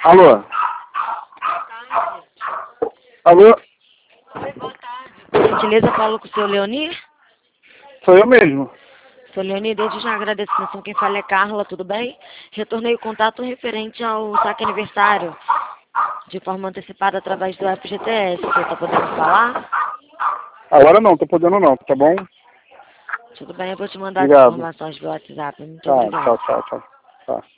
Alô? Alô? Oi, boa tarde. Por gentileza, falo com o seu Leoni. Sou eu mesmo. Seu Leoni, desde já agradecendo. Quem fala é Carla, tudo bem? Retornei o contato referente ao saque aniversário de forma antecipada através do FGTS. Você está podendo falar? Agora não, tô podendo não, tá bom? Tudo bem, eu vou te mandar as Obrigado. informações pelo WhatsApp. Muito Tá, obrigada. tchau. Tá.